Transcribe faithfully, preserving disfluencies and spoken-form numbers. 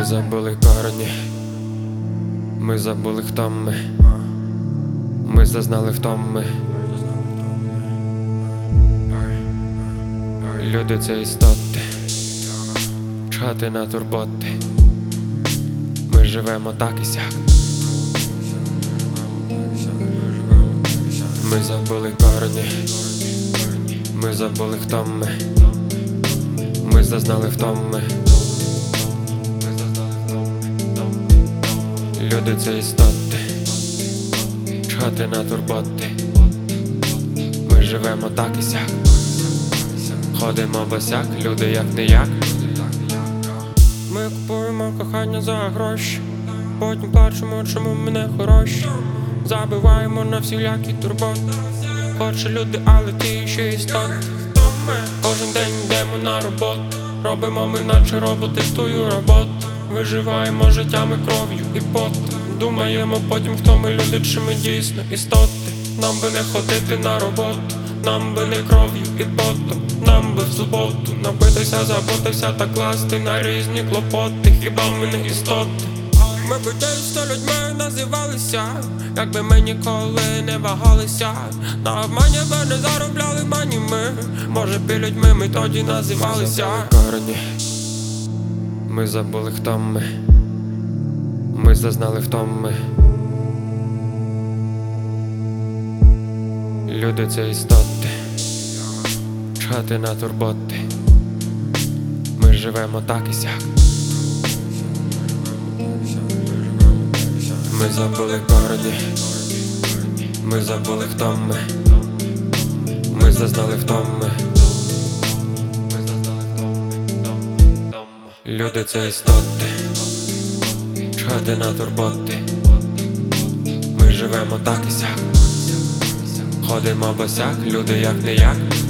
забули корені, ми забули, хто ми. Ми зазнали втоми. Люди — це істоти, чхати на турботи. Ми живемо так і сяк. Ми забули корені, ми забули, хто ми. Ми зазнали втоми. Люди — це істоти, чхати на турботи. Ми живемо так і сяк. Ходимо босяк, люди як не як. Ми купуємо кохання за гроші, потім плачемо, чому ми не хороші. Забиваємо на всілякі турботи. Хоче люди, але ті ще істоти. Кожен день йдемо на роботу, робимо ми наче роботи тую роботу. Виживаємо життями, кров'ю і потом. Думаємо потім, хто ми люди, чи ми дійсно істоти. Нам би не ходити на роботу, нам би не кров'ю і потом. Нам би в суботу набитися, заботився та класти на різні клопоти. Хіба ми не істоти? Ми б дійсно людьми називалися, якби ми ніколи не вагалися. На обмані би не заробляли бані ми. Може б і людьми ми тоді називалися. Корені, ми забули, хто ми. Ми зазнали втоми. Люди — це істоти, чхати на турботи. Ми живемо так і сяк. Ми забули корені, ми забули, хто ми. Ми зазнали втоми. Люди — це істоти, чхати на турботи. Ми живемо так і сяк. Ходимо босяк, люди як не як.